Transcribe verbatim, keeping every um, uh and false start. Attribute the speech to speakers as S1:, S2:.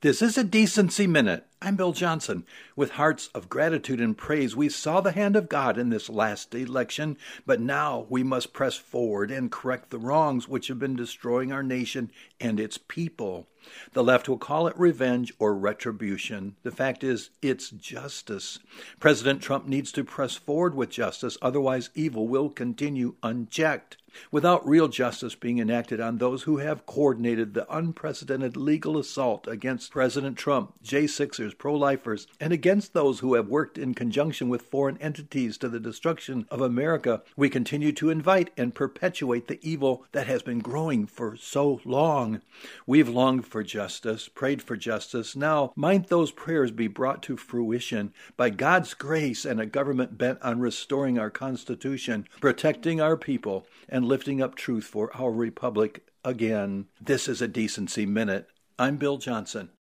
S1: This is a Decency Minute. I'm Bill Johnson. With hearts of gratitude and praise, we saw the hand of God in this last election, but now we must press forward and correct the wrongs which have been destroying our nation and its people. The left will call it revenge or retribution. The fact is, it's justice. President Trump needs to press forward with justice, otherwise evil will continue unchecked. Without real justice being enacted on those who have coordinated the unprecedented legal assault against President Trump, J sixers, pro-lifers, and against those who have worked in conjunction with foreign entities to the destruction of America, we continue to invite and perpetuate the evil that has been growing for so long. We've longed for justice, prayed for justice. Now, might those prayers be brought to fruition by God's grace and a government bent on restoring our Constitution, protecting our people, and lifting up truth for our republic again. This is a Decency Minute. I'm Bill Johnson.